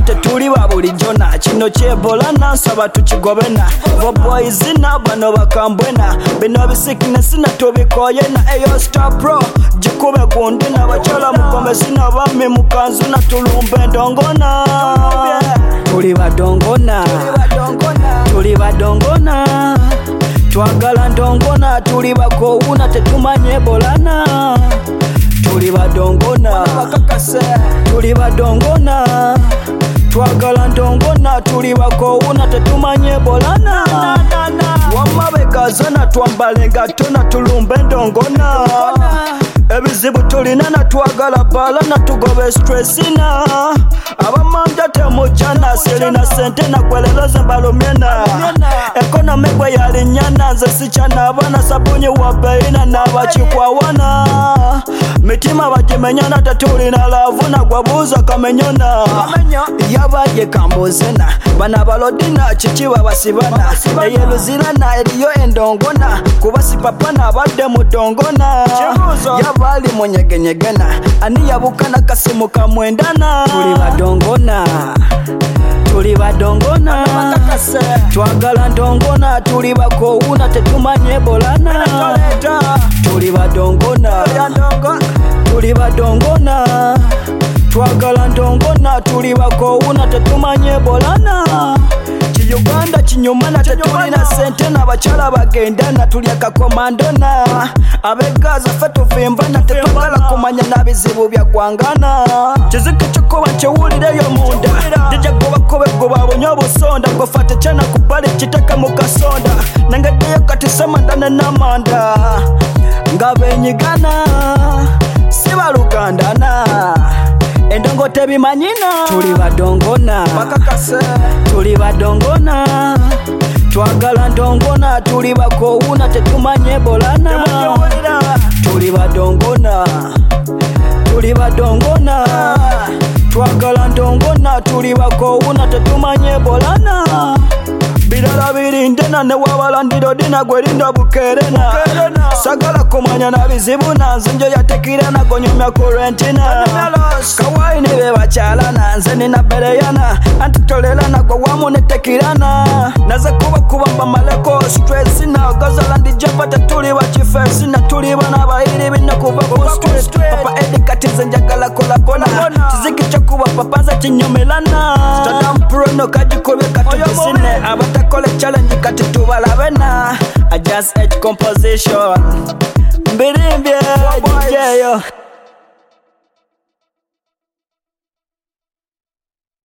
tetuli ba bulijona kino kyebola nansaba tukigobena bo boys na bano bakambwena bino bisikness na tubikoyena eyo star pro jikube gundi na bachala mukombe sina bami mukanzu na tulumbe ndongona tuli badongona tuli badongona twagala ndongona tuli bakowuna tetumanye bolana tuli badongona tuli badongona twagala ndongona tuli bakowuna tetumanye bolana wamabegazana twambalenga tona tulumbe ndongona ebizibu tulina na twagala bala na tugobe stressina abamanja temujana selina sente na kweleloza mbalomyena ekonome gwe yalinyana nze sichana abana sabunyi wabeina nabachikwawana mitima bajimenyana tetulina lavuna gwabuza kamenyona yabaye kambozena bana balodina chichiba basibana eyeluzirana eriyo endongona kubasipapana badde mudongona yabali monyegenyegena ani yabukana kasimu kamwendana tuli badongona tuli badongona twagala ndongona tuli bakowuna tetumanye bolana tuli badongona tuli badongona twagala ndongona tuli bakowuna tetumanye bolana Uganda kinyumana tetulina sente na bachala bagendana tulya kakomandona abegaza fetuvimbana tetugala kumanya nabizibu bya gwangana kiziki kikuba nkiwulireyo munda ndija gobakobe gobabonyo busonda gofate cyana kubale kiteka mu kasonda nangedeyo katisema ndane namanda ngabenyigana sibalugandana endongo tebimanyina tuli badongona bakakase tuli badongona twagala ndongona tuli bakowuna tetumanye bolana tuli badongona tuli badongona twagala ndongona tuli bakowuna tetumanye bolana bilala birindena ne wabalandiro dina gwerinda bukerena sagala kumanya na bizibu na nzinjo yatekirana gonyumya kurentina kawaii nibe bachalana nze nina bereyana antitolelana gwa wamu netekirana naze kuba maleko stress na gazala ndijapa tetuli bachifesi na tuli bana bahiri bina kuva ku stress papa edikatize njagala kolakona kiziki chokuba papanza kinyomelana stadam pro no kajikobe katubisine abatakole challenge kati tubalabena I just edge composition mbirimbye DJ yo